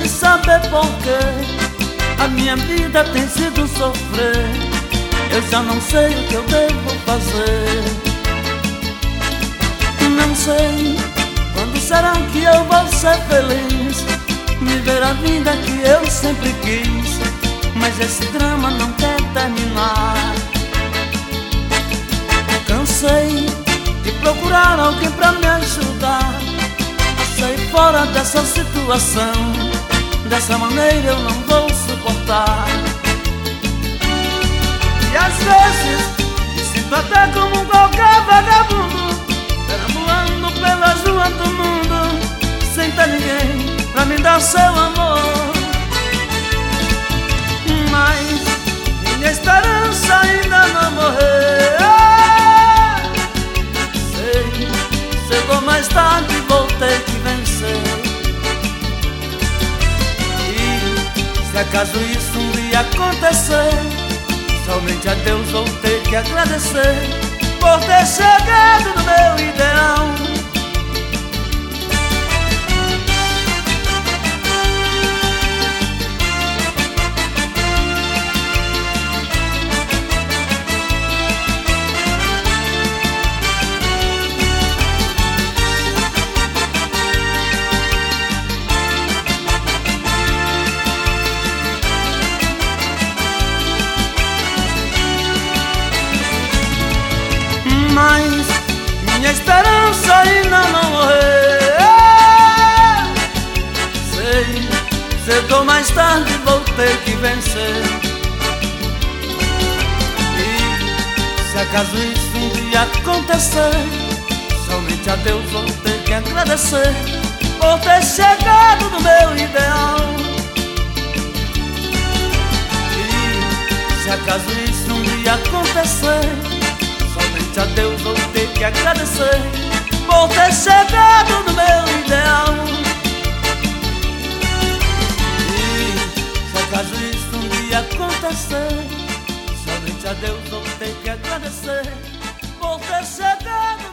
de saber porquê a minha vida tem sido sofrer. Eu já não sei o que eu devo fazer. Não sei quando será que eu vou ser feliz, viver a vida que eu sempre quis, mas esse drama não quer terminar. Cansei de procurar alguém pra me ajudar a sair fora dessa situação. Dessa maneira eu não vou suportar. E às vezes me sinto até como qualquer vagabundo, perambulando pelas ruas do mundo, sem ter ninguém pra me dar seu amor. Mas minha esperança ainda não morreu. Sei, cedo ou mais tarde vou ter que vencer. E se acaso isso um dia acontecer, somente a Deus vou ter que agradecer por ter chegado no meu ideal. Mas minha esperança ainda não morreu. Sei, cedo ou mais tarde vou ter que vencer. E se acaso isso um dia acontecer, somente a Deus vou ter que agradecer por ter chegado no meu ideal. E se acaso isso um dia acontecer, somente a Deus vou ter que agradecer por ter chegado no meu ideal. E se acaso isso um dia acontecer, somente a Deus vou ter que agradecer por ter chegado